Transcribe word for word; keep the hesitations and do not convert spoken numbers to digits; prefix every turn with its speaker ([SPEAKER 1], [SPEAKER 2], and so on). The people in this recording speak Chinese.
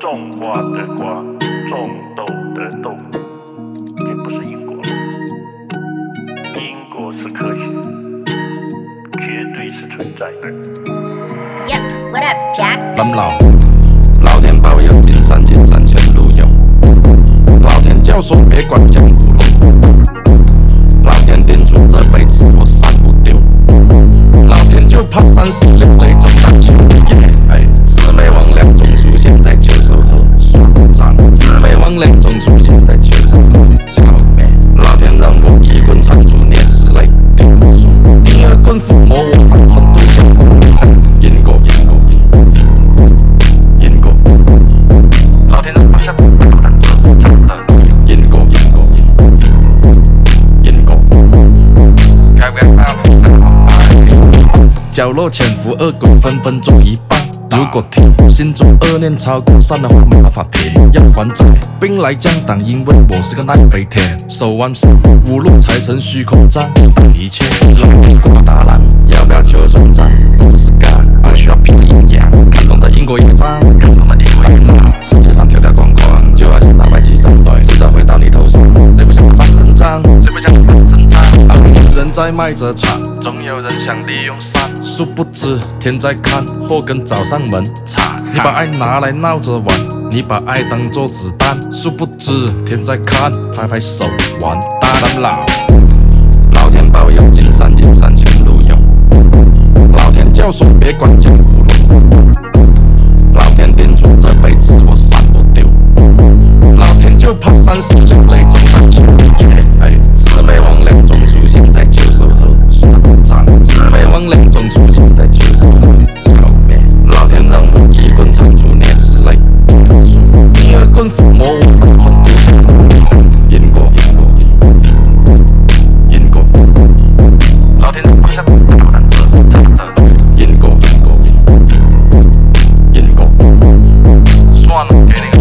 [SPEAKER 1] 种瓜得瓜，种豆得豆，这不是因果，因果是科学，绝对是存在的。
[SPEAKER 2] Yep, what up, Jack?
[SPEAKER 3] 蓝老，老天保佑，金山银山前路有。老天教唆别管江湖龙虎，老天叮嘱这辈子我散不丢。老天就怕三十六泪中荡秋。哎，魑魅魍魉中出现在秋收后算账，魑魅魍魉中出现在秋收后消灭。老天让我一棍缠住孽是泪，第二棍抚摸我半分对象。因果，因果，因果，老天让我下毒打但这是真的。因果，因果，因果，该不该把头打开？角落潜伏恶鬼分分钟一半。如果听心中恶念超过三的话，没办法平。要还债，兵来将挡，因为我是个耐飞天。手腕上五路财神虚空战，挡一切。老天挂大浪，要不要求算账？不是干，而需要拼阴阳。看懂的因果业障，看懂的因果业障。世界上条条框框，就好像打败七战队，迟早会到你头上。谁不想翻身仗？谁不想翻身仗？有人在卖着茶，总有人想利用善。殊不知天在看，祸根找上门。你把爱拿来闹着玩，你把爱当作子弹。殊不知天在看，拍拍手，完蛋了。老天保佑，金山银山前路有。老天教唆别管江湖龙虎，老天叮嘱这辈子我散不丢。老天就怕三十六泪中荡秋。哎，魑魅魍魉中出现在秋收后算账，魑魅魍魉中出现在秋收后消灭。老天让我一棍缠住孽是泪，第二棍抚摸我半分对象。因果，因果，因果，老天让我下毒打但这是他的。因果，因果，因果，算了，给你个